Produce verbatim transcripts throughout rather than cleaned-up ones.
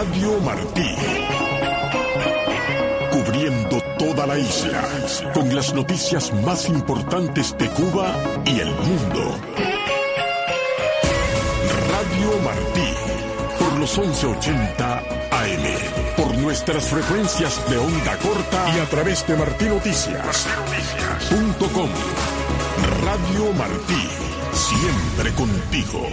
Radio Martí. Cubriendo toda la isla, con las noticias más importantes de Cuba y el mundo. Radio Martí, por los once ochenta A M, por nuestras frecuencias de onda corta y a través de martinoticias punto com. Radio Martí, siempre contigo.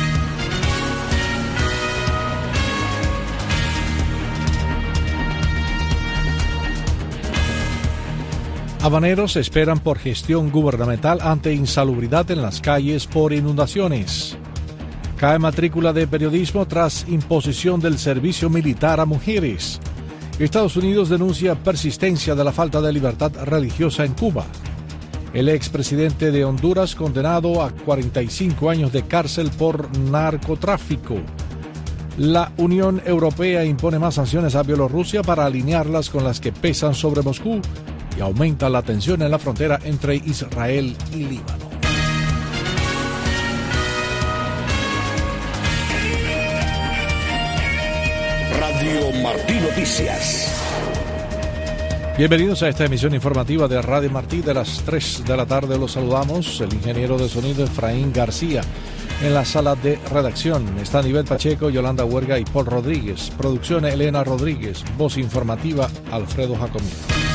Habaneros esperan por gestión gubernamental ante insalubridad en las calles por inundaciones. Cae matrícula de periodismo tras imposición del servicio militar a mujeres. Estados Unidos denuncia persistencia de la falta de libertad religiosa en Cuba. El expresidente de Honduras condenado a cuarenta y cinco años de cárcel por narcotráfico. La Unión Europea impone más sanciones a Bielorrusia para alinearlas con las que pesan sobre Moscú y aumenta la tensión en la frontera entre Israel y Líbano. Radio Martí Noticias. Bienvenidos a esta emisión informativa de Radio Martí de las tres de la tarde. Los saludamos, el ingeniero de sonido Efraín García. En la sala de redacción están Ivette Pacheco, Yolanda Huerga y Paul Rodríguez. Producción Elena Rodríguez. Voz informativa Alfredo Jacomino.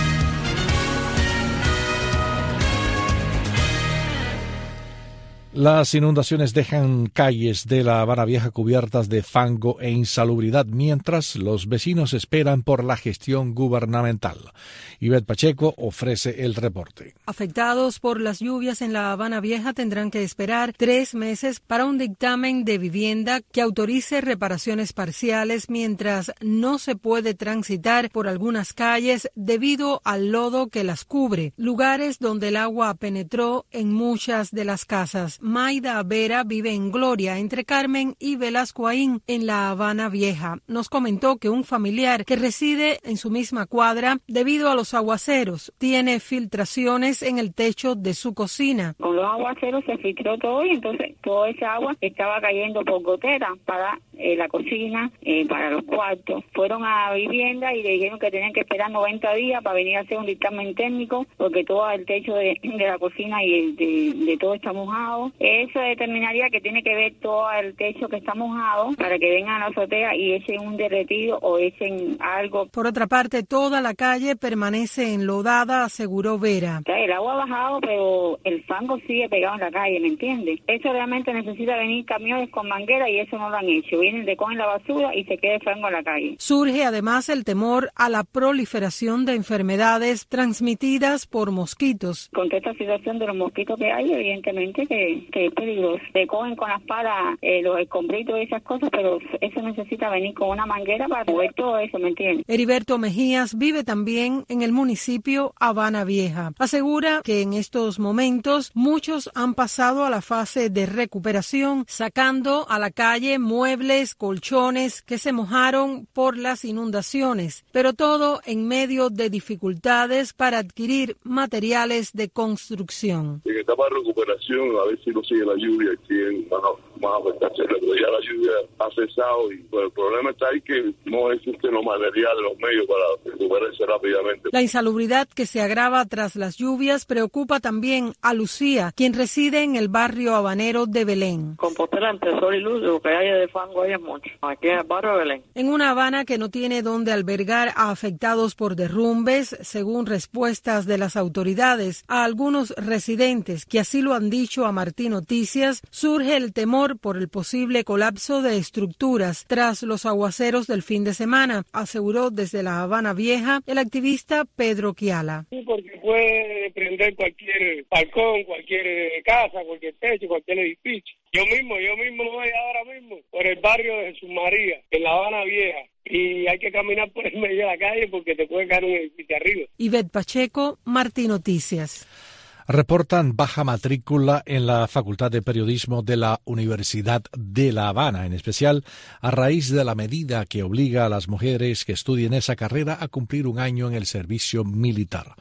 Las inundaciones dejan calles de La Habana Vieja cubiertas de fango e insalubridad, mientras los vecinos esperan por la gestión gubernamental. Ivette Pacheco ofrece el reporte. Afectados por las lluvias en La Habana Vieja tendrán que esperar tres meses para un dictamen de vivienda que autorice reparaciones parciales, mientras no se puede transitar por algunas calles debido al lodo que las cubre, lugares donde el agua penetró en muchas de las casas. Maida Vera vive en Gloria, entre Carmen y Velasco Aín, en La Habana Vieja. Nos comentó que un familiar que reside en su misma cuadra, debido a los aguaceros, tiene filtraciones en el techo de su cocina. Con los aguaceros se filtró todo y entonces toda esa agua estaba cayendo por gotera para eh, la cocina, eh, para los cuartos. Fueron a vivienda y le dijeron que tenían que esperar noventa días para venir a hacer un dictamen técnico, porque todo el techo de, de la cocina y el de, de todo está mojado. Eso determinaría que tiene que ver todo el techo que está mojado para que vengan a la azotea y echen un derretido o echen algo. Por otra parte, toda la calle permanece enlodada, aseguró Vera. El agua ha bajado, pero el fango sigue pegado en la calle, ¿me entiendes? Eso realmente necesita venir camiones con manguera y eso no lo han hecho. Vienen, recogen la basura y se queda el fango en la calle. Surge además el temor a la proliferación de enfermedades transmitidas por mosquitos. Con toda esta situación de los mosquitos que hay, evidentemente que, que es peligroso. Recogen con las palas eh, los escombritos y esas cosas, pero eso necesita venir con una manguera para mover todo eso, ¿me entiendes? Heriberto Mejías vive también en el municipio Habana Vieja. Asegura que en estos momentos muchos han pasado a la fase de recuperación, sacando a la calle muebles, colchones que se mojaron por las inundaciones, pero todo en medio de dificultades para adquirir materiales de construcción. En etapa de recuperación, a ver si no sigue la lluvia y siguen más, más afectaciones, pero ya la lluvia ha cesado y pues, el problema está ahí que no existen los materiales, los medios para recuperarse rápidamente. La insalubridad que se agrava tras las lluvias preocupa también a Lucía, quien reside en el barrio habanero de Belén. Compostela entre sol y luz, lo que hay de fango hay es mucho, aquí en el barrio de Belén. En una Habana que no tiene donde albergar a afectados por derrumbes, según respuestas de las autoridades a algunos residentes que así lo han dicho a Martí Noticias, surge el temor por el posible colapso de estructuras tras los aguaceros del fin de semana, aseguró desde La Habana Vieja el activista Pedro Quiala. Sí, porque puede prender cualquier balcón, cualquier casa, cualquier techo, cualquier edificio. Yo mismo, yo mismo voy ahora mismo por el barrio de Jesús María, en La Habana Vieja, y hay que caminar por el medio de la calle porque te puede caer un edificio arriba. Ivette Pacheco, Martí Noticias. Reportan baja matrícula en la Facultad de Periodismo de la Universidad de La Habana, en especial a raíz de la medida que obliga a las mujeres que estudien esa carrera a cumplir un año en el servicio militar.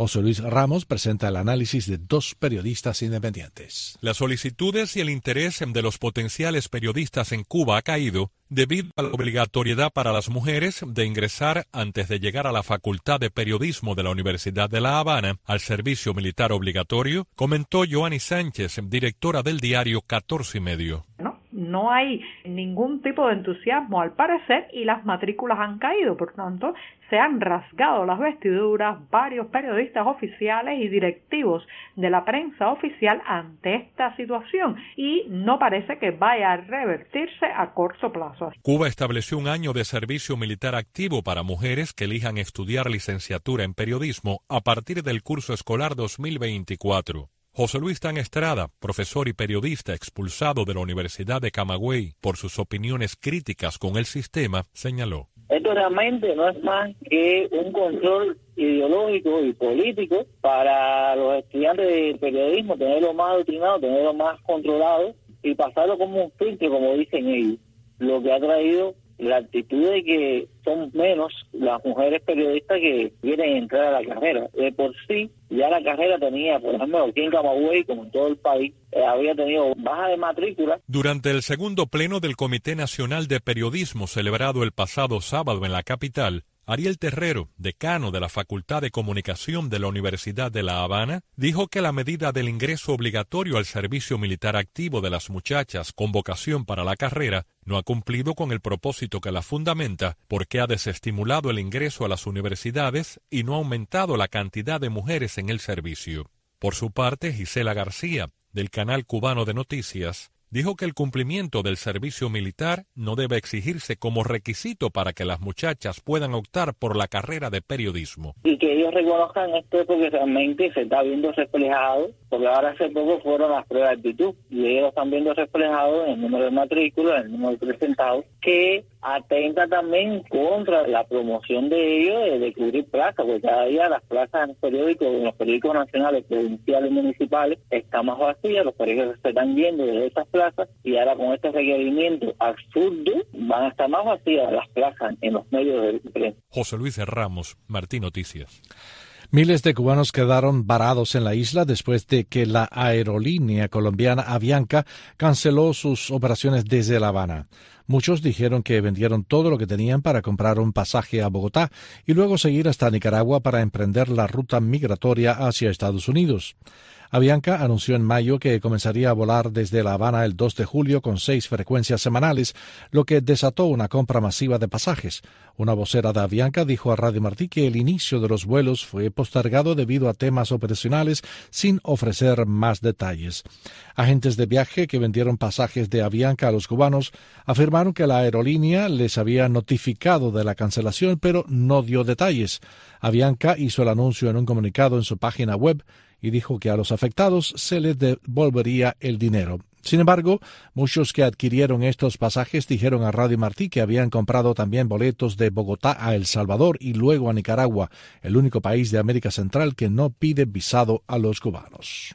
José Luis Ramos presenta el análisis de dos periodistas independientes. Las solicitudes y el interés de los potenciales periodistas en Cuba ha caído debido a la obligatoriedad para las mujeres de ingresar antes de llegar a la Facultad de Periodismo de la Universidad de La Habana al servicio militar obligatorio, comentó Joanny Sánchez, directora del diario catorce y medio. No, no hay ningún tipo de entusiasmo al parecer y las matrículas han caído, por tanto se han rasgado las vestiduras varios periodistas oficiales y directivos de la prensa oficial ante esta situación y no parece que vaya a revertirse a corto plazo. Cuba estableció un año de servicio militar activo para mujeres que elijan estudiar licenciatura en periodismo a partir del curso escolar dos mil veinticuatro. José Luis Tan Estrada, profesor y periodista expulsado de la Universidad de Camagüey por sus opiniones críticas con el sistema, señaló. Esto realmente no es más que un control ideológico y político para los estudiantes de periodismo, tenerlo más adoctrinado, tenerlo más controlado y pasarlo como un filtro, como dicen ellos. Lo que ha traído la actitud de que son menos las mujeres periodistas que quieren entrar a la carrera. De por sí, ya la carrera tenía, por ejemplo, aquí en Camagüey, como en todo el país, eh, había tenido baja de matrícula. Durante el segundo pleno del Comité Nacional de Periodismo celebrado el pasado sábado en la capital, Ariel Terrero, decano de la Facultad de Comunicación de la Universidad de La Habana, dijo que la medida del ingreso obligatorio al servicio militar activo de las muchachas con vocación para la carrera no ha cumplido con el propósito que la fundamenta porque ha desestimulado el ingreso a las universidades y no ha aumentado la cantidad de mujeres en el servicio. Por su parte, Gisela García, del Canal Cubano de Noticias, dijo que el cumplimiento del servicio militar no debe exigirse como requisito para que las muchachas puedan optar por la carrera de periodismo. Y que ellos reconozcan esto porque realmente se está viendo reflejado, porque ahora hace poco fueron las pruebas de actitud y ellos están viendo reflejado en el número de matrícula, en el número de presentados, que atenta también contra la promoción de ellos de, de cubrir plazas, porque cada día las plazas en los periódicos, en los periódicos nacionales, provinciales y municipales están más vacías, los periódicos se están yendo de esas plazas y ahora con este requerimiento absurdo van a estar más vacías las plazas en los medios de prensa. José Luis Ramos, Martín Noticias. Miles de cubanos quedaron varados en la isla después de que la aerolínea colombiana Avianca canceló sus operaciones desde La Habana. Muchos dijeron que vendieron todo lo que tenían para comprar un pasaje a Bogotá y luego seguir hasta Nicaragua para emprender la ruta migratoria hacia Estados Unidos. Avianca anunció en mayo que comenzaría a volar desde La Habana el dos de julio con seis frecuencias semanales, lo que desató una compra masiva de pasajes. Una vocera de Avianca dijo a Radio Martí que el inicio de los vuelos fue postergado debido a temas operacionales sin ofrecer más detalles. Agentes de viaje que vendieron pasajes de Avianca a los cubanos afirmaron que la aerolínea les había notificado de la cancelación, pero no dio detalles. Avianca hizo el anuncio en un comunicado en su página web y dijo que a los afectados se les devolvería el dinero. Sin embargo, muchos que adquirieron estos pasajes dijeron a Radio Martí que habían comprado también boletos de Bogotá a El Salvador y luego a Nicaragua, el único país de América Central que no pide visado a los cubanos.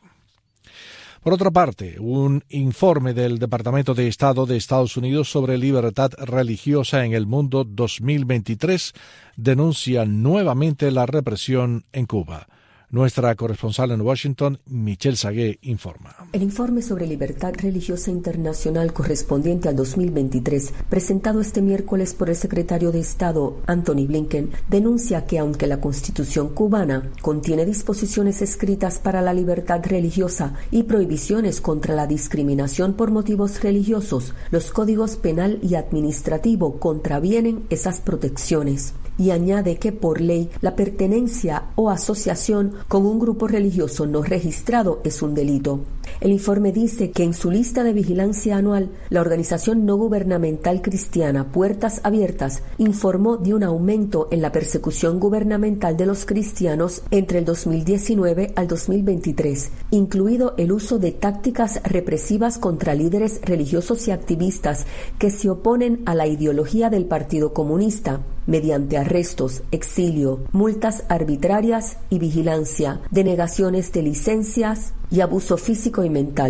Por otra parte, un informe del Departamento de Estado de Estados Unidos sobre libertad religiosa en el mundo dos mil veintitrés denuncia nuevamente la represión en Cuba. Nuestra corresponsal en Washington, Michelle Sagué, informa. El informe sobre libertad religiosa internacional correspondiente al dos mil veintitrés, presentado este miércoles por el secretario de Estado, Anthony Blinken, denuncia que aunque la Constitución cubana contiene disposiciones escritas para la libertad religiosa y prohibiciones contra la discriminación por motivos religiosos, los códigos penal y administrativo contravienen esas protecciones. Y añade que por ley la pertenencia o asociación con un grupo religioso no registrado es un delito. El informe dice que en su lista de vigilancia anual, la organización no gubernamental cristiana Puertas Abiertas informó de un aumento en la persecución gubernamental de los cristianos entre el dos mil diecinueve al dos mil veintitrés, incluido el uso de tácticas represivas contra líderes religiosos y activistas que se oponen a la ideología del Partido Comunista, mediante arrestos, exilio, multas arbitrarias y vigilancia, denegaciones de licencias y abuso físico y mental.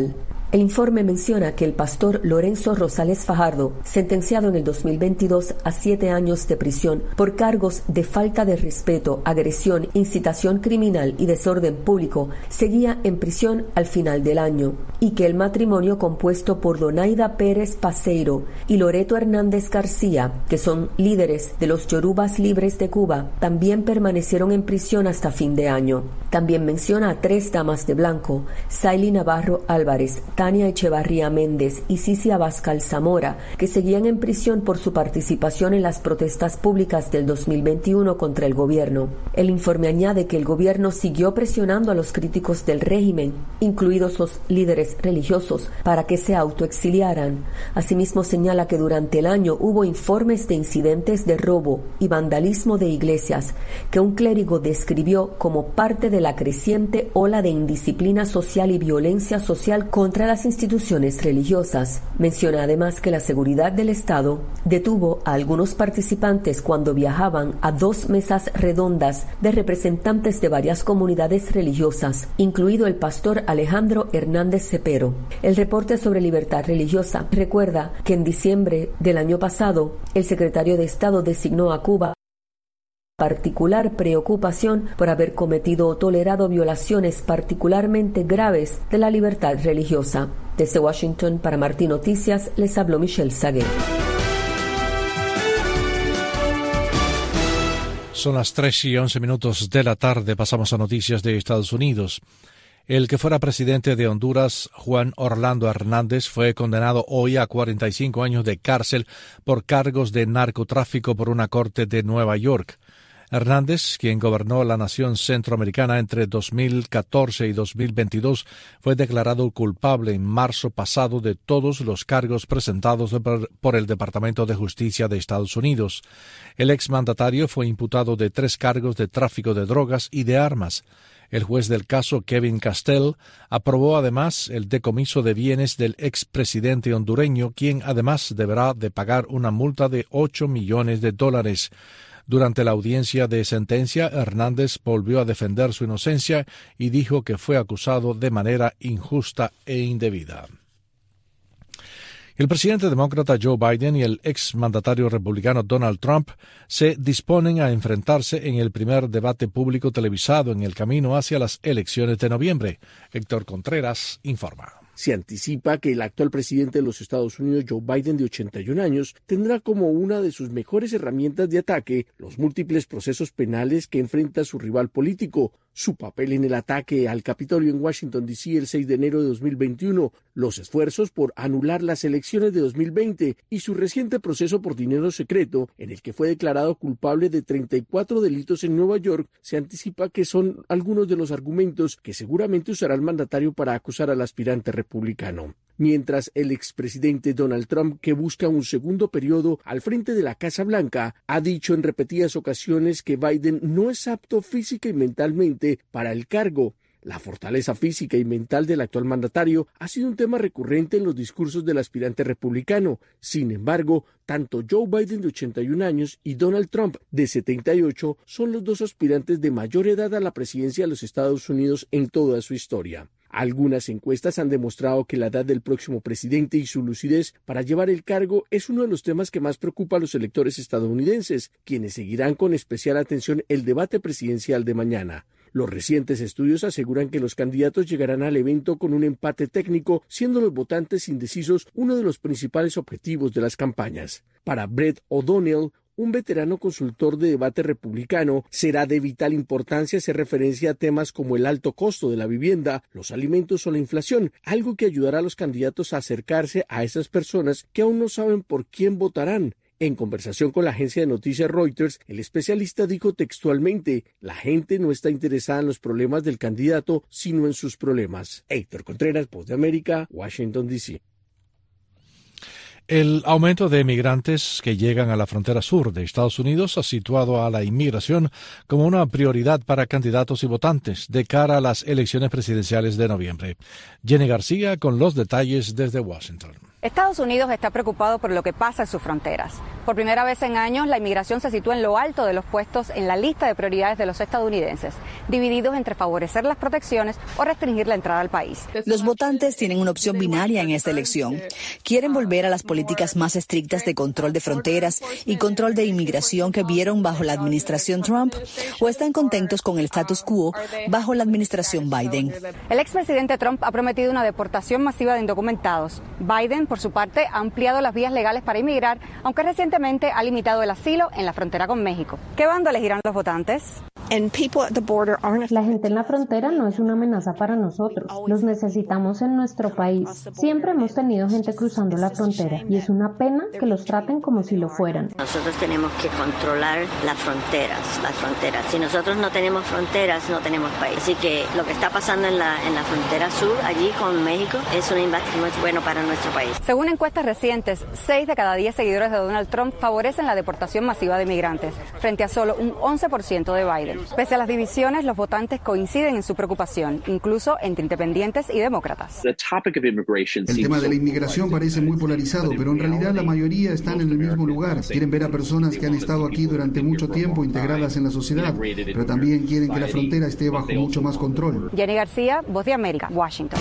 El informe menciona que el pastor Lorenzo Rosales Fajardo, sentenciado en el dos mil veintidós a siete años de prisión por cargos de falta de respeto, agresión, incitación criminal y desorden público, seguía en prisión al final del año, y que el matrimonio compuesto por Donaida Pérez Paseiro y Loreto Hernández García, que son líderes de los Yorubas Libres de Cuba, también permanecieron en prisión hasta fin de año. También menciona a tres damas de blanco, Saily Navarro Álvarez, Tania Echevarría Méndez y Cici Abascal Zamora, que seguían en prisión por su participación en las protestas públicas del dos mil veintiuno contra el gobierno. El informe añade que el gobierno siguió presionando a los críticos del régimen, incluidos los líderes religiosos, para que se autoexiliaran. Asimismo señala que durante el año hubo informes de incidentes de robo y vandalismo de iglesias, que un clérigo describió como parte de la creciente ola de indisciplina social y violencia social contra las instituciones religiosas. Menciona además que la seguridad del Estado detuvo a algunos participantes cuando viajaban a dos mesas redondas de representantes de varias comunidades religiosas, incluido el pastor Alejandro Hernández Cepero. El reporte sobre libertad religiosa recuerda que en diciembre del año pasado, el secretario de Estado designó a Cuba particular preocupación por haber cometido o tolerado violaciones particularmente graves de la libertad religiosa. Desde Washington, para Martín Noticias, les habló Michelle Sagué. Son las tres y once minutos de la tarde. Pasamos a noticias de Estados Unidos. El que fuera presidente de Honduras, Juan Orlando Hernández, fue condenado hoy a cuarenta y cinco años de cárcel por cargos de narcotráfico por una corte de Nueva York. Hernández, quien gobernó la nación centroamericana entre dos mil catorce y dos mil veintidós, fue declarado culpable en marzo pasado de todos los cargos presentados por el Departamento de Justicia de Estados Unidos. El exmandatario fue imputado de tres cargos de tráfico de drogas y de armas. El juez del caso, Kevin Castell, aprobó además el decomiso de bienes del expresidente hondureño, quien además deberá de pagar una multa de ocho millones de dólares. Durante la audiencia de sentencia, Hernández volvió a defender su inocencia y dijo que fue acusado de manera injusta e indebida. El presidente demócrata Joe Biden y el exmandatario republicano Donald Trump se disponen a enfrentarse en el primer debate público televisado en el camino hacia las elecciones de noviembre. Héctor Contreras informa. Se anticipa que el actual presidente de los Estados Unidos, Joe Biden, de ochenta y un años, tendrá como una de sus mejores herramientas de ataque los múltiples procesos penales que enfrenta su rival político, su papel en el ataque al Capitolio en Washington, D C el seis de enero de dos mil veintiuno, los esfuerzos por anular las elecciones de dos mil veinte y su reciente proceso por dinero secreto, en el que fue declarado culpable de treinta y cuatro delitos en Nueva York. Se anticipa que son algunos de los argumentos que seguramente usará el mandatario para acusar al aspirante republicano. Mientras el expresidente Donald Trump, que busca un segundo periodo al frente de la Casa Blanca, ha dicho en repetidas ocasiones que Biden no es apto física y mentalmente para el cargo. La fortaleza física y mental del actual mandatario ha sido un tema recurrente en los discursos del aspirante republicano. Sin embargo, tanto Joe Biden, de ochenta y un años, y Donald Trump, de setenta y ocho, son los dos aspirantes de mayor edad a la presidencia de los Estados Unidos en toda su historia. Algunas encuestas han demostrado que la edad del próximo presidente y su lucidez para llevar el cargo es uno de los temas que más preocupa a los electores estadounidenses, quienes seguirán con especial atención el debate presidencial de mañana. Los recientes estudios aseguran que los candidatos llegarán al evento con un empate técnico, siendo los votantes indecisos uno de los principales objetivos de las campañas. Para Brett O'Donnell, un veterano consultor de debate republicano, será de vital importancia hacer referencia a temas como el alto costo de la vivienda, los alimentos o la inflación, algo que ayudará a los candidatos a acercarse a esas personas que aún no saben por quién votarán. En conversación con la agencia de noticias Reuters, el especialista dijo textualmente: la gente no está interesada en los problemas del candidato, sino en sus problemas. Héctor Contreras, Voz de América, Washington, D C El aumento de migrantes que llegan a la frontera sur de Estados Unidos ha situado a la inmigración como una prioridad para candidatos y votantes de cara a las elecciones presidenciales de noviembre. Jenny García con los detalles desde Washington. Estados Unidos está preocupado por lo que pasa en sus fronteras. Por primera vez en años, la inmigración se sitúa en lo alto de los puestos en la lista de prioridades de los estadounidenses, divididos entre favorecer las protecciones o restringir la entrada al país. Los votantes tienen una opción binaria en esta elección. Quieren volver a las políticas más estrictas de control de fronteras y control de inmigración que vieron bajo la administración Trump, o están contentos con el status quo bajo la administración Biden. El expresidente Trump ha prometido una deportación masiva de indocumentados. Biden, por su parte, ha ampliado las vías legales para inmigrar, aunque recientemente ha limitado el asilo en la frontera con México. ¿Qué bando elegirán los votantes? La gente en la frontera no es una amenaza para nosotros. Los necesitamos en nuestro país. Siempre hemos tenido gente cruzando la frontera y es una pena que los traten como si lo fueran. Nosotros tenemos que controlar las fronteras, las fronteras. Si nosotros no tenemos fronteras, no tenemos país. Así que lo que está pasando en la, en la frontera sur, allí con México, es un impacto muy bueno para nuestro país. Según encuestas recientes, seis de cada diez seguidores de Donald Trump favorecen la deportación masiva de migrantes, frente a solo un once por ciento de Biden. Pese a las divisiones, los votantes coinciden en su preocupación, incluso entre independientes y demócratas. El tema de la inmigración parece muy polarizado, pero en realidad la mayoría están en el mismo lugar. Quieren ver a personas que han estado aquí durante mucho tiempo integradas en la sociedad, pero también quieren que la frontera esté bajo mucho más control. Jenny García, Voz de América, Washington.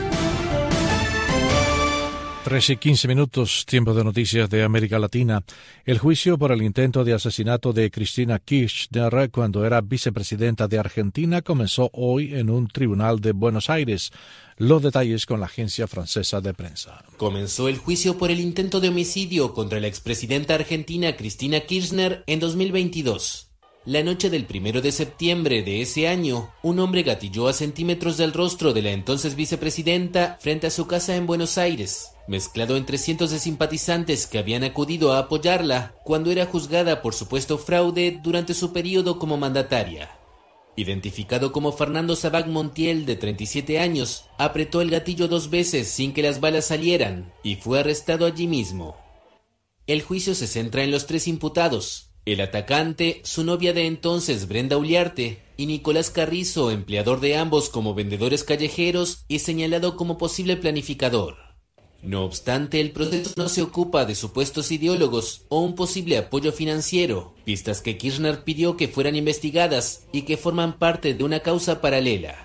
trece y quince minutos, tiempo de noticias de América Latina. El juicio por el intento de asesinato de Cristina Kirchner cuando era vicepresidenta de Argentina comenzó hoy en un tribunal de Buenos Aires. Los detalles con la agencia francesa de prensa. Comenzó el juicio por el intento de homicidio contra la expresidenta argentina Cristina Kirchner en dos mil veintidós. La noche del primero de septiembre de ese año, un hombre gatilló a centímetros del rostro de la entonces vicepresidenta frente a su casa en Buenos Aires, mezclado entre cientos de simpatizantes que habían acudido a apoyarla cuando era juzgada por supuesto fraude durante su periodo como mandataria. Identificado como Fernando Sabac Montiel, de treinta y siete años, apretó el gatillo dos veces sin que las balas salieran y fue arrestado allí mismo. El juicio se centra en los tres imputados: el atacante, su novia de entonces Brenda Uliarte, y Nicolás Carrizo, empleador de ambos como vendedores callejeros y señalado como posible planificador. No obstante, el proceso no se ocupa de supuestos ideólogos o un posible apoyo financiero, pistas que Kirchner pidió que fueran investigadas y que forman parte de una causa paralela.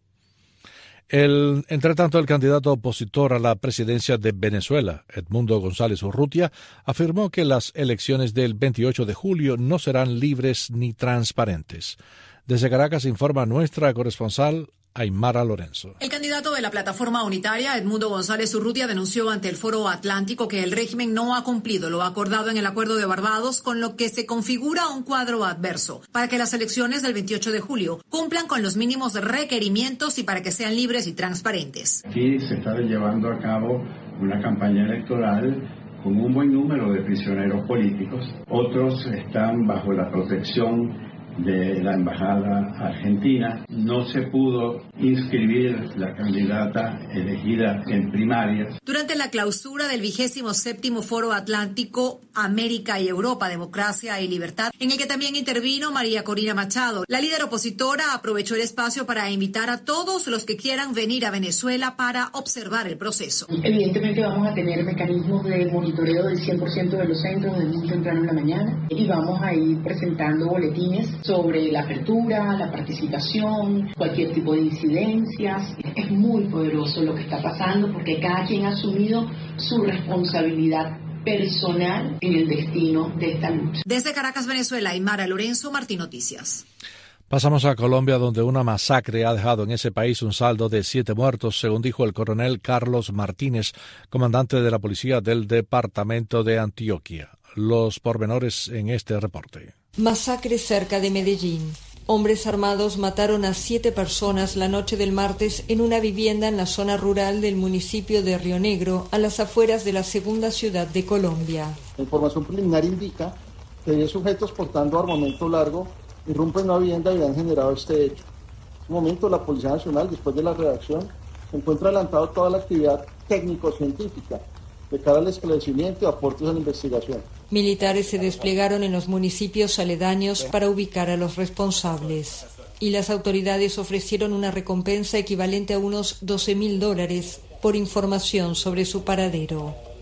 El, entre tanto, el candidato opositor a la presidencia de Venezuela, Edmundo González Urrutia, afirmó que las elecciones del veintiocho de julio no serán libres ni transparentes. Desde Caracas informa nuestra corresponsal Aymara Lorenzo. El candidato de la plataforma unitaria, Edmundo González Urrutia, denunció ante el Foro Atlántico que el régimen no ha cumplido lo acordado en el Acuerdo de Barbados, con lo que se configura un cuadro adverso para que las elecciones del veintiocho de julio cumplan con los mínimos requerimientos y para que sean libres y transparentes. Aquí se está llevando a cabo una campaña electoral con un buen número de prisioneros políticos. Otros están bajo la protección de la embajada argentina. No se pudo inscribir la candidata elegida en primarias. Durante la clausura del vigésimo séptimo Foro Atlántico América y Europa, Democracia y Libertad, en el que también intervino María Corina Machado, la líder opositora aprovechó el espacio para invitar a todos los que quieran venir a Venezuela para observar el proceso. Evidentemente vamos a tener mecanismos de monitoreo del cien por ciento de los centros desde muy temprano en la mañana y vamos a ir presentando boletines sobre la apertura, la participación, cualquier tipo de incidencias. Es muy poderoso lo que está pasando porque cada quien ha asumido su responsabilidad personal en el destino de esta lucha. Desde Caracas, Venezuela, Aymara Lorenzo, Martín Noticias. Pasamos a Colombia, donde una masacre ha dejado en ese país un saldo de siete muertos, según dijo el coronel Carlos Martínez, comandante de la policía del departamento de Antioquia. Los pormenores en este reporte. Masacre cerca de Medellín. Hombres armados mataron a siete personas la noche del martes en una vivienda en la zona rural del municipio de Río Negro, a las afueras de la segunda ciudad de Colombia. La información preliminar indica que diez sujetos portando armamento largo irrumpen una vivienda y han generado este hecho. En un momento, la Policía Nacional, después de la redacción, se encuentra adelantado toda la actividad técnico-científica de cara al esclarecimiento y aportes a la investigación. Militares se desplegaron en los municipios aledaños para ubicar a los responsables. Y las autoridades ofrecieron una recompensa equivalente a unos doce mil dólares por información sobre su paradero.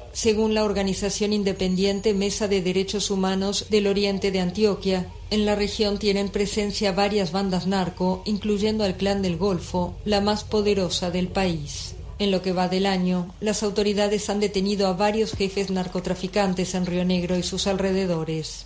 Según la organización independiente Mesa de Derechos Humanos del Oriente de Antioquia, en la región tienen presencia varias bandas narco, incluyendo al Clan del Golfo, la más poderosa del país. En lo que va del año, las autoridades han detenido a varios jefes narcotraficantes en Río Negro y sus alrededores.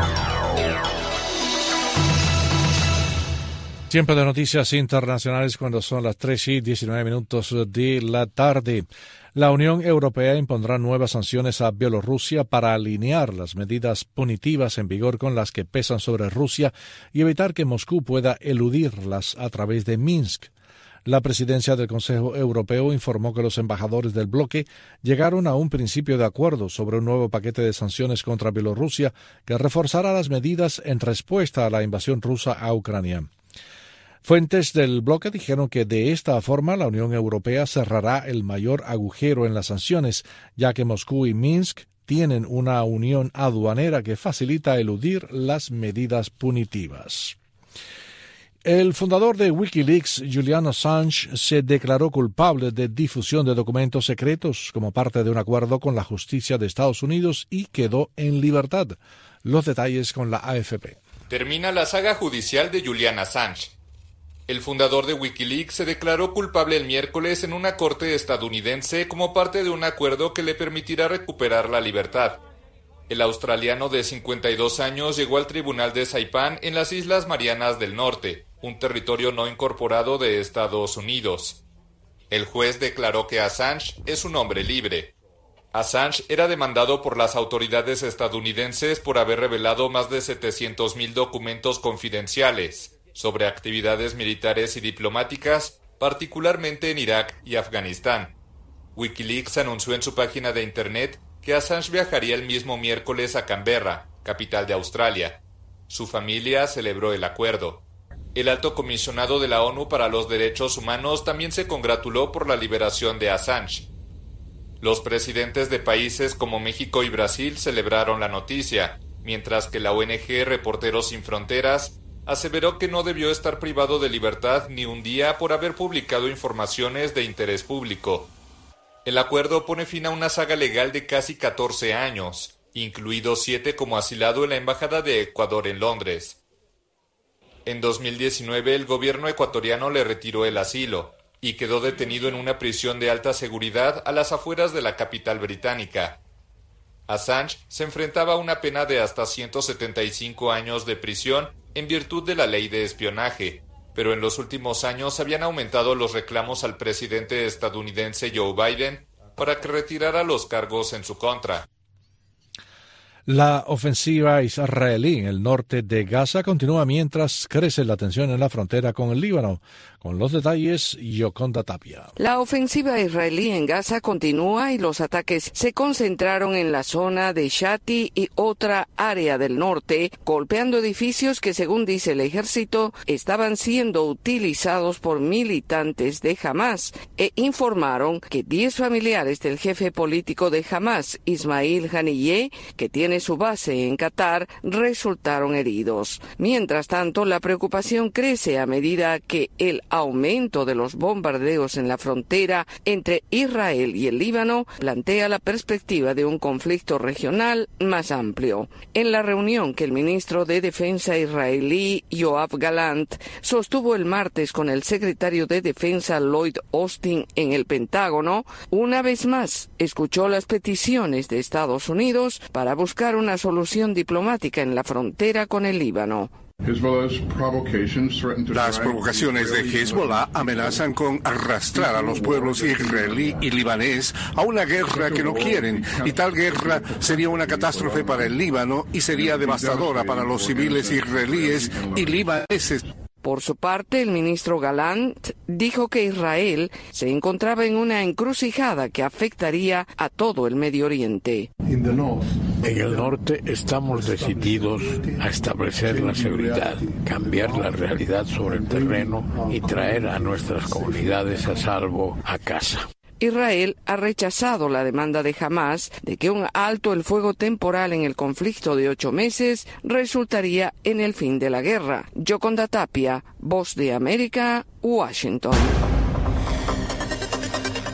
Tiempo de noticias internacionales cuando son las tres y diecinueve minutos de la tarde. La Unión Europea impondrá nuevas sanciones a Bielorrusia para alinear las medidas punitivas en vigor con las que pesan sobre Rusia y evitar que Moscú pueda eludirlas a través de Minsk. La presidencia del Consejo Europeo informó que los embajadores del bloque llegaron a un principio de acuerdo sobre un nuevo paquete de sanciones contra Bielorrusia que reforzará las medidas en respuesta a la invasión rusa a Ucrania. Fuentes del bloque dijeron que de esta forma la Unión Europea cerrará el mayor agujero en las sanciones, ya que Moscú y Minsk tienen una unión aduanera que facilita eludir las medidas punitivas. El fundador de Wikileaks, Julian Assange, se declaró culpable de difusión de documentos secretos como parte de un acuerdo con la justicia de Estados Unidos y quedó en libertad. Los detalles con la A F P. Termina la saga judicial de Julian Assange. El fundador de Wikileaks se declaró culpable el miércoles en una corte estadounidense como parte de un acuerdo que le permitirá recuperar la libertad. El australiano de cincuenta y dos años llegó al tribunal de Saipán en las Islas Marianas del Norte, un territorio no incorporado de Estados Unidos. El juez declaró que Assange es un hombre libre. Assange era demandado por las autoridades estadounidenses por haber revelado más de setecientos mil documentos confidenciales sobre actividades militares y diplomáticas, particularmente en Irak y Afganistán. Wikileaks anunció en su página de internet que Assange viajaría el mismo miércoles a Canberra, capital de Australia. Su familia celebró el acuerdo. El alto comisionado de la ONU para los Derechos Humanos también se congratuló por la liberación de Assange. Los presidentes de países como México y Brasil celebraron la noticia, mientras que la O N G Reporteros Sin Fronteras aseveró que no debió estar privado de libertad ni un día por haber publicado informaciones de interés público. El acuerdo pone fin a una saga legal de casi catorce años, incluidos siete como asilado en la Embajada de Ecuador en Londres. En dos mil diecinueve el gobierno ecuatoriano le retiró el asilo y quedó detenido en una prisión de alta seguridad a las afueras de la capital británica. Assange se enfrentaba a una pena de hasta ciento setenta y cinco años de prisión en virtud de la ley de espionaje, pero en los últimos años habían aumentado los reclamos al presidente estadounidense Joe Biden para que retirara los cargos en su contra. La ofensiva israelí en el norte de Gaza continúa mientras crece la tensión en la frontera con el Líbano. Con los detalles, Yoconda Tapia. La ofensiva israelí en Gaza continúa y los ataques se concentraron en la zona de Shati y otra área del norte, golpeando edificios que, según dice el ejército, estaban siendo utilizados por militantes de Hamas, e informaron que diez familiares del jefe político de Hamas, Ismail Haniyeh, que tiene su base en Qatar, resultaron heridos. Mientras tanto, la preocupación crece a medida que el aumento de los bombardeos en la frontera entre Israel y el Líbano plantea la perspectiva de un conflicto regional más amplio. En la reunión que el ministro de Defensa israelí, Yoav Gallant, sostuvo el martes con el secretario de Defensa Lloyd Austin en el Pentágono, una vez más escuchó las peticiones de Estados Unidos para buscar una solución diplomática en la frontera con el Líbano. Las provocaciones de Hezbollah amenazan con arrastrar a los pueblos israelí y libanés a una guerra que no quieren, y tal guerra sería una catástrofe para el Líbano y sería devastadora para los civiles israelíes y libaneses. Por su parte, el ministro Gallant dijo que Israel se encontraba en una encrucijada que afectaría a todo el Medio Oriente. En el norte estamos decididos a establecer la seguridad, cambiar la realidad sobre el terreno y traer a nuestras comunidades a salvo a casa. Israel ha rechazado la demanda de Hamas de que un alto el fuego temporal en el conflicto de ocho meses resultaría en el fin de la guerra. Yoconda Tapia, Voz de América, Washington.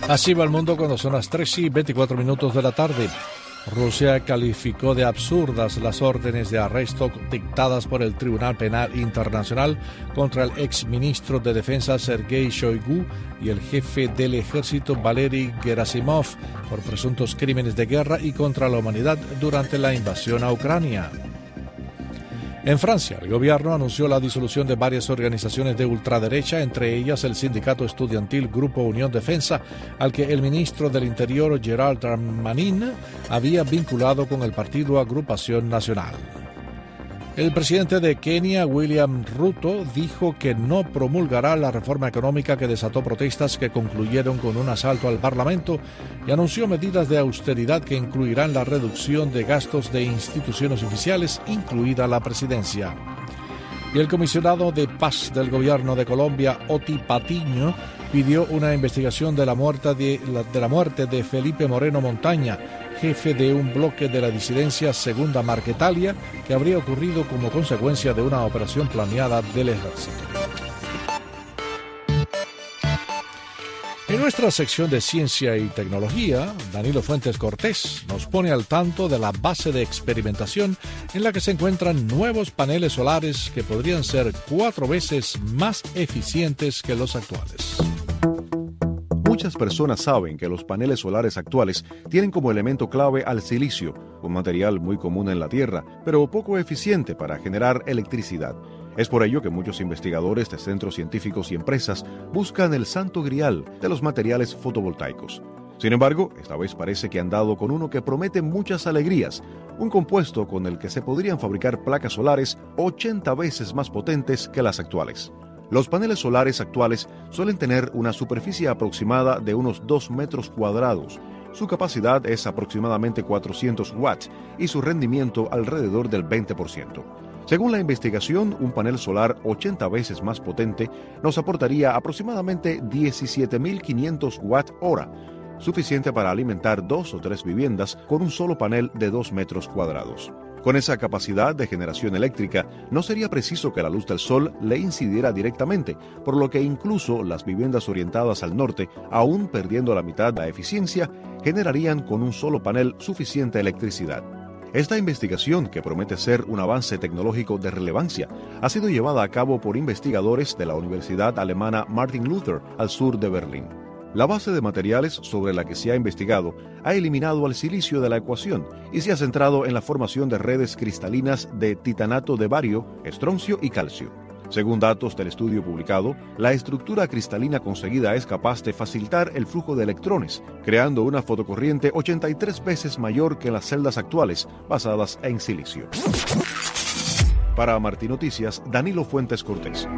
Así va el mundo cuando son las tres y veinticuatro minutos de la tarde. Rusia calificó de absurdas las órdenes de arresto dictadas por el Tribunal Penal Internacional contra el exministro de Defensa Sergei Shoigu y el jefe del ejército Valery Gerasimov por presuntos crímenes de guerra y contra la humanidad durante la invasión a Ucrania. En Francia, el gobierno anunció la disolución de varias organizaciones de ultraderecha, entre ellas el sindicato estudiantil Grupo Unión Defensa, al que el ministro del Interior Gérald Darmanin había vinculado con el partido Agrupación Nacional. El presidente de Kenia, William Ruto, dijo que no promulgará la reforma económica que desató protestas que concluyeron con un asalto al Parlamento y anunció medidas de austeridad que incluirán la reducción de gastos de instituciones oficiales, incluida la presidencia. Y el comisionado de paz del gobierno de Colombia, Oti Patiño, pidió una investigación de la muerte de, la, de la muerte de Felipe Moreno Montaña, jefe de un bloque de la disidencia Segunda Marquetalia, que habría ocurrido como consecuencia de una operación planeada del ejército. En nuestra sección de Ciencia y Tecnología, Danilo Fuentes Cortés nos pone al tanto de la base de experimentación en la que se encuentran nuevos paneles solares que podrían ser cuatro veces más eficientes que los actuales. Muchas personas saben que los paneles solares actuales tienen como elemento clave al silicio, un material muy común en la Tierra, pero poco eficiente para generar electricidad. Es por ello que muchos investigadores de centros científicos y empresas buscan el santo grial de los materiales fotovoltaicos. Sin embargo, esta vez parece que han dado con uno que promete muchas alegrías, un compuesto con el que se podrían fabricar placas solares ochenta veces más potentes que las actuales. Los paneles solares actuales suelen tener una superficie aproximada de unos dos metros cuadrados. Su capacidad es aproximadamente cuatrocientos watts y su rendimiento alrededor del veinte por ciento. Según la investigación, un panel solar ochenta veces más potente nos aportaría aproximadamente diecisiete mil quinientos watt hora, suficiente para alimentar dos o tres viviendas con un solo panel de dos metros cuadrados. Con esa capacidad de generación eléctrica, no sería preciso que la luz del sol le incidiera directamente, por lo que incluso las viviendas orientadas al norte, aún perdiendo la mitad de la eficiencia, generarían con un solo panel suficiente electricidad. Esta investigación, que promete ser un avance tecnológico de relevancia, ha sido llevada a cabo por investigadores de la Universidad Alemana Martin Luther, al sur de Berlín. La base de materiales sobre la que se ha investigado ha eliminado al silicio de la ecuación y se ha centrado en la formación de redes cristalinas de titanato de bario, estroncio y calcio. Según datos del estudio publicado, la estructura cristalina conseguida es capaz de facilitar el flujo de electrones, creando una fotocorriente ochenta y tres veces mayor que las celdas actuales basadas en silicio. Para Martín Noticias, Danilo Fuentes Cortés.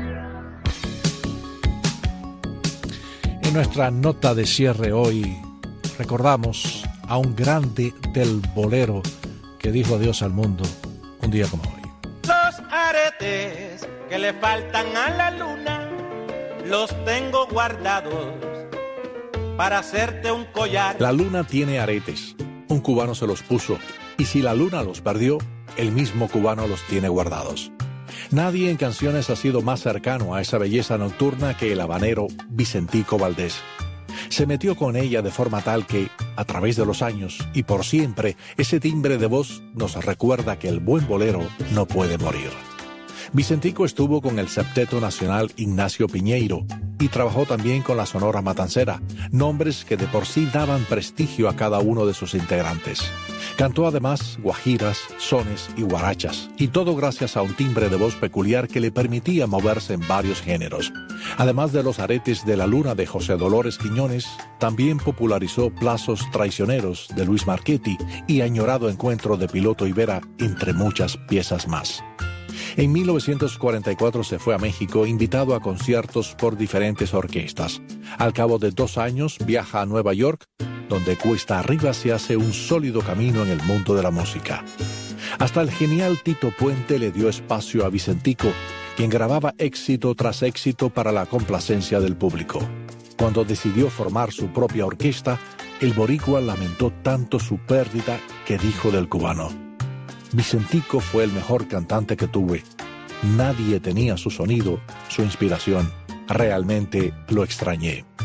En nuestra nota de cierre hoy recordamos a un grande del bolero que dijo adiós al mundo un día como hoy. Los aretes que le faltan a la luna los tengo guardados para hacerte un collar. La luna tiene aretes, un cubano se los puso, y si la luna los perdió, el mismo cubano los tiene guardados. Nadie en canciones ha sido más cercano a esa belleza nocturna que el habanero Vicentico Valdés. Se metió con ella de forma tal que, a través de los años y por siempre, ese timbre de voz nos recuerda que el buen bolero no puede morir. Vicentico estuvo con el Septeto Nacional Ignacio Piñeiro y trabajó también con la Sonora Matancera, nombres que de por sí daban prestigio a cada uno de sus integrantes. Cantó además guajiras, sones y guarachas, y todo gracias a un timbre de voz peculiar que le permitía moverse en varios géneros. Además de los aretes de la luna de José Dolores Quiñones, también popularizó Plazos Traicioneros de Luis Marchetti y Añorado Encuentro de Piloto y Vera, entre muchas piezas más. En mil novecientos cuarenta y cuatro se fue a México invitado a conciertos por diferentes orquestas. Al cabo de dos años viaja a Nueva York, donde cuesta arriba se hace un sólido camino en el mundo de la música. Hasta el genial Tito Puente le dio espacio a Vicentico, quien grababa éxito tras éxito para la complacencia del público. Cuando decidió formar su propia orquesta, el boricua lamentó tanto su pérdida que dijo del cubano: Vicentico fue el mejor cantante que tuve. Nadie tenía su sonido, su inspiración. Realmente lo extrañé.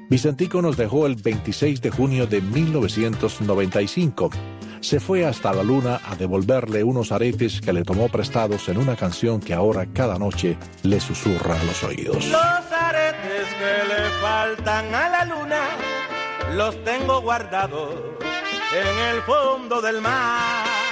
Vicentico nos dejó el veintiséis de junio de mil novecientos noventa y cinco. Se fue hasta la luna a devolverle unos aretes que le tomó prestados en una canción que ahora cada noche le susurra a los oídos. Los aretes que le faltan a la luna los tengo guardados en el fondo del mar.